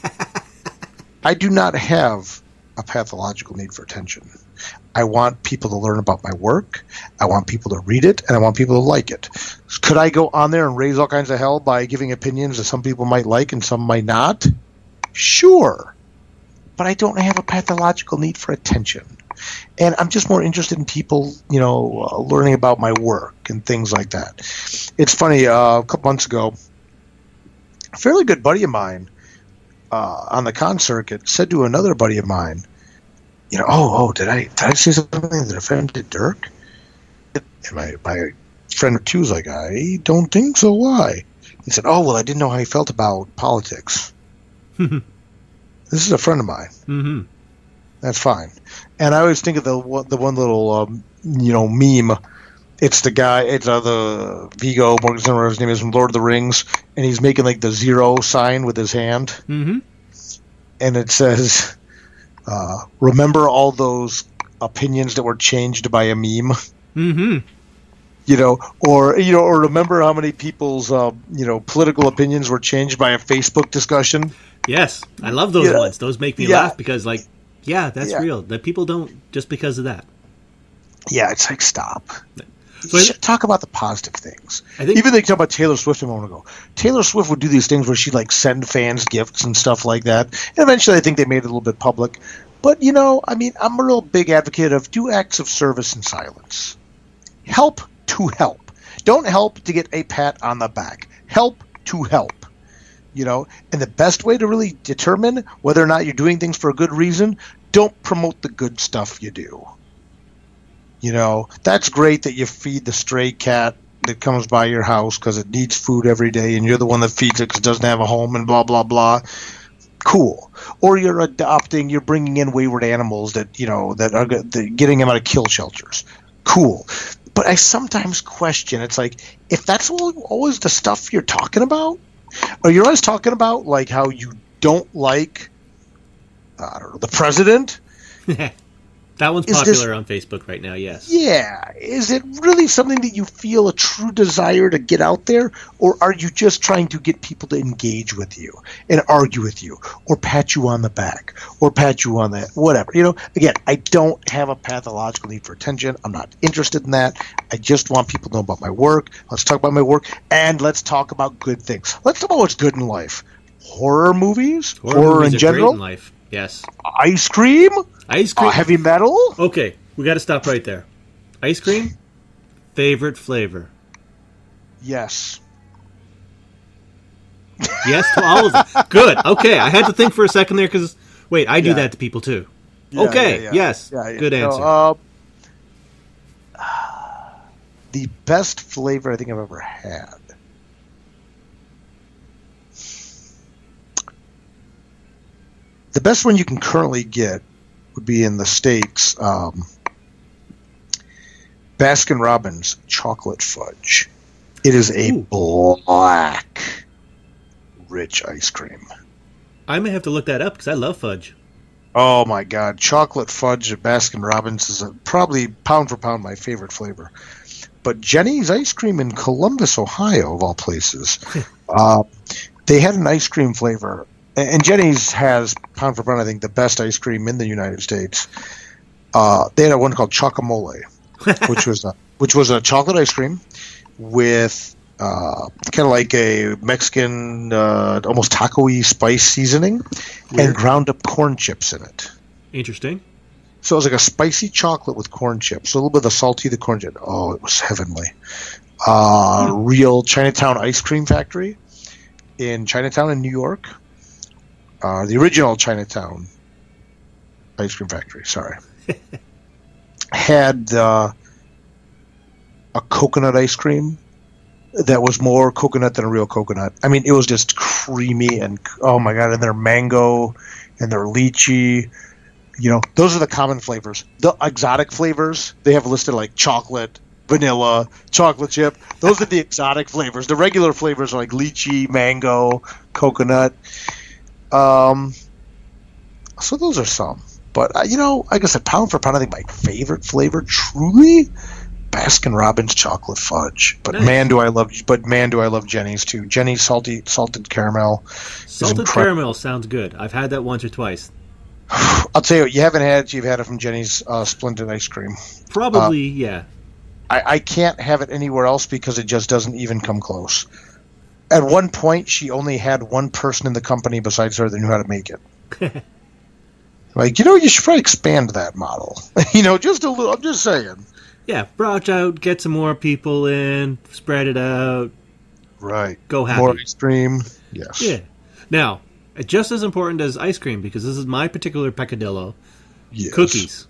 I do not have a pathological need for attention. I want people to learn about my work. I want people to read it, and I want people to like it. Could I go on there and raise all kinds of hell by giving opinions that some people might like and some might not? Sure. But I don't have a pathological need for attention. And I'm just more interested in people, learning about my work and things like that. It's funny, a couple months ago, a fairly good buddy of mine on the con circuit said to another buddy of mine, did I say something that offended Dirk? And my friend two was like, I don't think so. Why? He said, I didn't know how he felt about politics. This is a friend of mine. Mm-hmm. That's fine. And I always think of the one little, meme. It's the guy, it's the Viggo Mortensen, whatever his name is, from Lord of the Rings, and he's making like the zero sign with his hand. Mm-hmm. And it says, remember all those opinions that were changed by a meme? Mm-hmm. Or remember how many people's, political opinions were changed by a Facebook discussion? Yes, I love those ones. Those make me laugh because, that's real. That people don't just because of that. Yeah, it's like, stop. So talk about the positive things. Even they talk about Taylor Swift a moment ago. Taylor Swift would do these things where she'd like send fans gifts and stuff like that. And eventually I think they made it a little bit public. But, I'm a real big advocate of do acts of service in silence. Help to help. Don't help to get a pat on the back. Help to help. And the best way to really determine whether or not you're doing things for a good reason, don't promote the good stuff you do. That's great that you feed the stray cat that comes by your house because it needs food every day and you're the one that feeds it because it doesn't have a home and blah, blah, blah. Cool. or you're bringing in wayward animals that that getting them out of kill shelters. Cool. But I sometimes question, it's like, if that's always the stuff you're talking about, or you're always talking about like how you don't like, I don't know, the president. That one's popular on Facebook right now, yes. Yeah. Is it really something that you feel a true desire to get out there? Or are you just trying to get people to engage with you and argue with you or pat you on the back or pat you on the whatever? Again, I don't have a pathological need for attention. I'm not interested in that. I just want people to know about my work. Let's talk about my work, and let's talk about good things. Let's talk about what's good in life. Horror movies, horror in general. Great in life. Yes. Ice cream. Ice cream. Heavy metal. Okay, we got to stop right there. Ice cream. Favorite flavor. Yes. Yes to all of them. Good. Okay, I had to think for a second there because wait, I do that to people too. Yeah, okay. yeah. Yes. Yeah. Good answer. The best flavor I think I've ever had. The best one you can currently get would be in the States, Baskin-Robbins chocolate fudge. It is a black, rich ice cream. I may have to look that up because I love fudge. Oh my God. Chocolate fudge at Baskin-Robbins is probably pound for pound my favorite flavor. But Jenny's Ice Cream in Columbus, Ohio, of all places, they had an ice cream flavor. And Jenny's has, pound for pound, I think, the best ice cream in the United States. They had one called Chocomole, which was a chocolate ice cream with kind of like a Mexican, almost taco-y spice seasoning, and ground up corn chips in it. Interesting. So it was like a spicy chocolate with corn chips, a little bit of the salty, the corn chips. Oh, it was heavenly. Real Chinatown ice cream factory in Chinatown in New York. The original Chinatown ice cream factory, had a coconut ice cream that was more coconut than a real coconut. I mean, it was just creamy and, oh my God, and their mango and their lychee. Those are the common flavors. The exotic flavors, they have listed like chocolate, vanilla, chocolate chip. Those are the exotic flavors. The regular flavors are like lychee, mango, coconut. So those are some. But, like I said, pound for pound, I think my favorite flavor, truly, Baskin-Robbins chocolate fudge. But nice. man, do I love Jenny's too. Jenny's salted caramel. Salted caramel sounds good. I've had that once or twice. I'll tell you what, you haven't had it, you've had it from Jenny's Splendid Ice Cream. Probably, yeah. I can't have it anywhere else because it just doesn't even come close. At one point, she only had one person in the company besides her that knew how to make it. Like, you should probably expand that model. Just a little, I'm just saying. Yeah, branch out, get some more people in, spread it out. Right. Go happy. More ice cream. Yes. Yeah. Now, just as important as ice cream, because this is my particular peccadillo, cookies.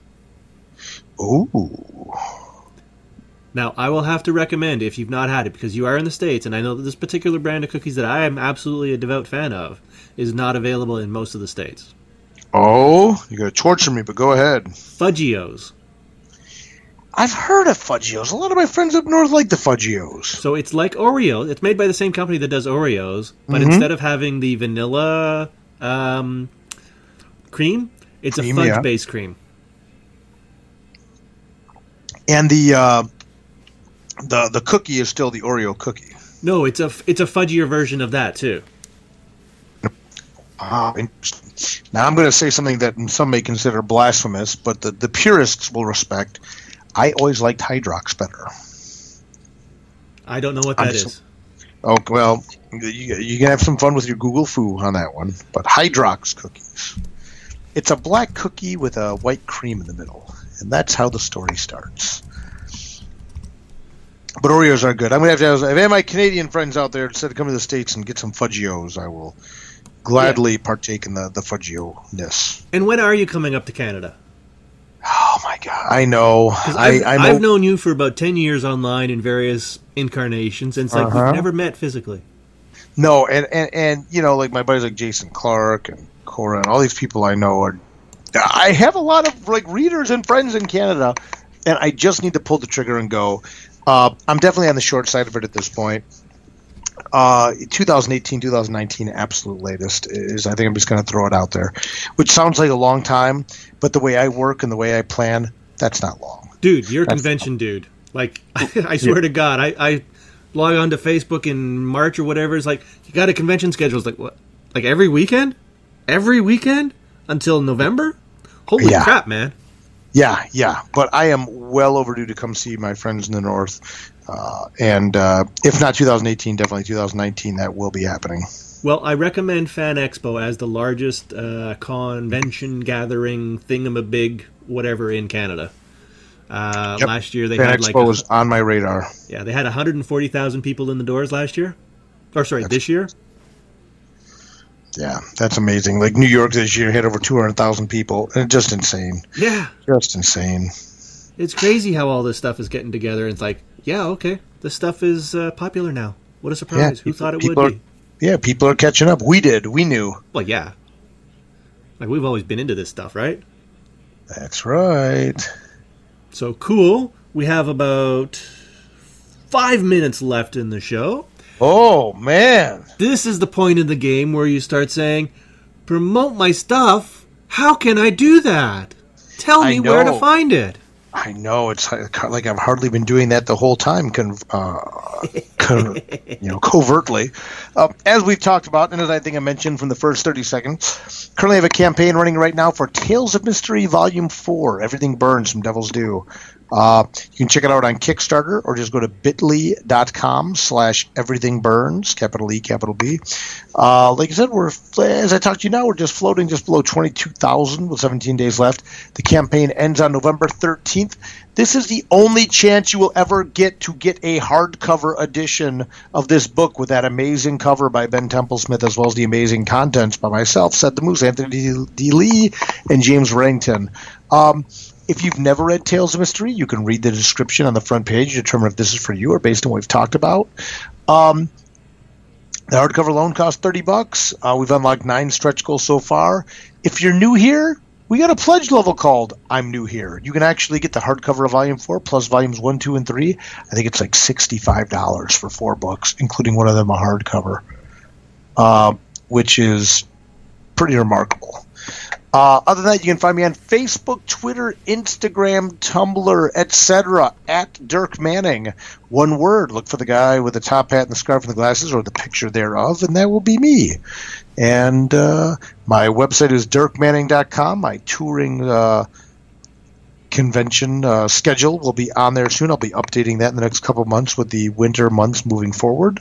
Ooh. Now, I will have to recommend, if you've not had it, because you are in the States, and I know that this particular brand of cookies that I am absolutely a devout fan of is not available in most of the states. Oh, you're going to torture me, but go ahead. Fudgios. I've heard of Fudgios. A lot of my friends up north like the Fudgios. So it's like Oreo. It's made by the same company that does Oreos, but instead of having the vanilla cream, it's a fudge-based cream. And the cookie is still the Oreo cookie. No, it's a fudgier version of that too. Interesting. Now I'm going to say something that some may consider blasphemous, but the purists will respect. I always liked Hydrox better. I don't know what that is. Oh, well, you can have some fun with your Google Foo on that one. But Hydrox cookies. It's a black cookie with a white cream in the middle. And that's how the story starts. But Oreos are good. I'm going to have if any of my Canadian friends out there decide to come to the States and get some Fudgios, I will gladly partake in the Fudgio-ness. And when are you coming up to Canada? Oh, my God. I know. I've known you for about 10 years online in various incarnations, and it's like we've never met physically. No, and like my buddies like Jason Clark and Cora, and all these people I know are. I have a lot of like readers and friends in Canada, and I just need to pull the trigger and go. I'm definitely on the short side of it at this point. 2018, 2019, absolute latest is. I think I'm just going to throw it out there, which sounds like a long time, but the way I work and the way I plan, that's not long. Dude, you're a convention dude. Like, I swear to God, I log on to Facebook in March or whatever. It's like, you got a convention schedule. It's like, what? Like every weekend? Every weekend? Until November? Holy crap, man. Yeah. But I am well overdue to come see my friends in the North. And if not 2018, definitely 2019, that will be happening. Well, I recommend Fan Expo as the largest convention gathering thingamabig whatever in Canada. Last year they Fan had Expo was on my radar. Yeah, they had 140,000 people in the doors last year. Or sorry, this year. Yeah, that's amazing. Like New York this year had over 200,000 people. And just insane. Yeah. Just insane. It's crazy how all this stuff is getting together. And it's like, yeah, okay, this stuff is popular now. What a surprise. Who thought it would be? Yeah, people are catching up. We did. We knew. Well, yeah. Like, we've always been into this stuff, right? That's right. So, cool. We have about 5 minutes left in the show. Oh, man. This is the point in the game where you start saying, promote my stuff. How can I do that? Tell me where to find it. I know. It's like I've hardly been doing that the whole time, covertly. As we've talked about, and as I think I mentioned from the first 30 seconds, currently have a campaign running right now for Tales of Mystery Volume 4, Everything Burns from Devil's Due. You can check it out on Kickstarter or just go to bit.ly.com/everythingburns, capital E, capital B. Like I said, as I talk to you now, we're just floating just below 22,000 with 17 days left. The campaign ends on November 13th. This is the only chance you will ever get to get a hardcover edition of this book with that amazing cover by Ben Templesmith, as well as the amazing contents by myself, Seth the Moose, Anthony D. Lee, and James Warrington. If you've never read Tales of Mystery, you can read the description on the front page to determine if this is for you or based on what we've talked about. The hardcover alone costs $30. We've unlocked 9 stretch goals so far. If you're new here, we got a pledge level called I'm New Here. You can actually get the hardcover of Volume 4 plus Volumes 1, 2, and 3. I think it's like $65 for 4 books, including one of them a hardcover, which is pretty remarkable. Other than that, you can find me on Facebook, Twitter, Instagram, Tumblr, etc. at Dirk Manning. One word. Look for the guy with the top hat and the scarf and the glasses, or the picture thereof, and that will be me. And my website is dirkmanning.com. My touring convention schedule will be on there soon. I'll be updating that in the next couple of months with the winter months moving forward.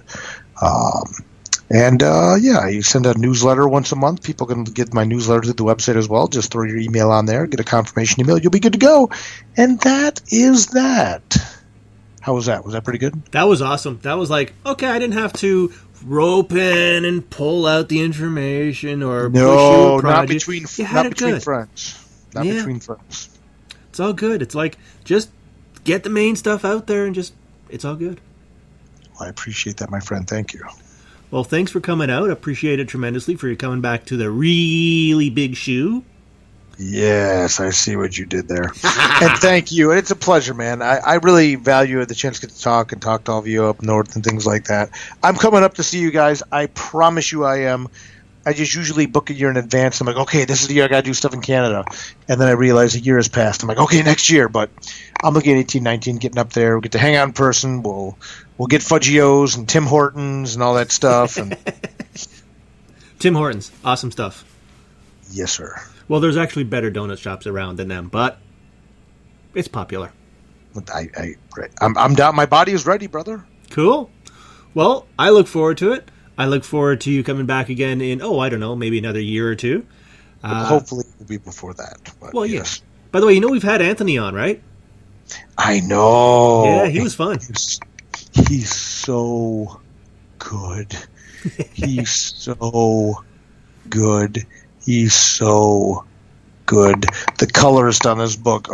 You send a newsletter once a month. People can get my newsletter to the website as well. Just throw your email on there, get a confirmation email. You'll be good to go. And that is that. How was that? Was that pretty good? That was awesome. That was like, okay, I didn't have to rope in and pull out the information or push you a project. Not between friends. Not between friends. It's all good. It's like, just get the main stuff out there and just, it's all good. Well, I appreciate that, my friend. Thank you. Well, thanks for coming out. Appreciate it tremendously for you coming back to the really big shoe. Yes, I see what you did there. And thank you. And it's a pleasure, man. I really value the chance to get to talk to all of you up north and things like that. I'm coming up to see you guys. I promise you I am. I just usually book a year in advance. I'm like, okay, this is the year I got to do stuff in Canada. And then I realize a year has passed. I'm like, okay, next year. But I'm looking at 18, 19, getting up there. We'll get to hang out in person. We'll get Fudgy-O's and Tim Hortons and all that stuff. And Tim Hortons, awesome stuff. Yes, sir. Well, there's actually better donut shops around than them, but it's popular. I'm down. My body is ready, brother. Cool. Well, I look forward to it. I look forward to you coming back again in, I don't know, maybe another year or two. Hopefully it will be before that. But well, yes. By the way, we've had Anthony on, right? I know. Yeah, he was fun. He's so good. He's so good. He's so good. The colorist on this book,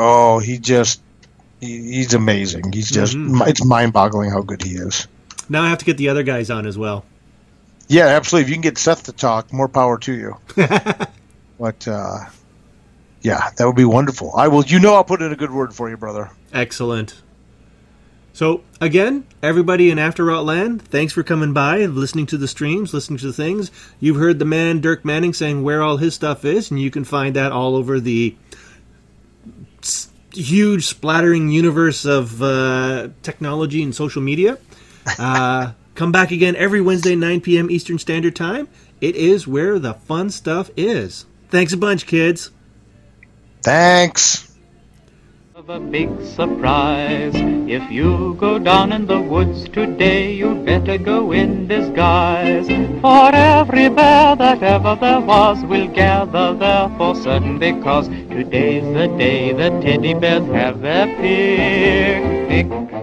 he's amazing. He's just, it's mind-boggling how good he is. Now I have to get the other guys on as well. Yeah, absolutely. If you can get Seth to talk, more power to you. But yeah, that would be wonderful. I will. I'll put in a good word for you, brother. Excellent. So, again, everybody in After Rot Land, thanks for coming by, listening to the streams, listening to the things. You've heard the man, Dirk Manning, saying where all his stuff is, and you can find that all over the huge splattering universe of technology and social media. Come back again every Wednesday, 9 p.m. Eastern Standard Time. It is where the fun stuff is. Thanks a bunch, kids. Thanks. A big surprise. If you go down in the woods today, you better go in disguise. For every bear that ever there was will gather there for certain, because today's the day the teddy bears have their picnic.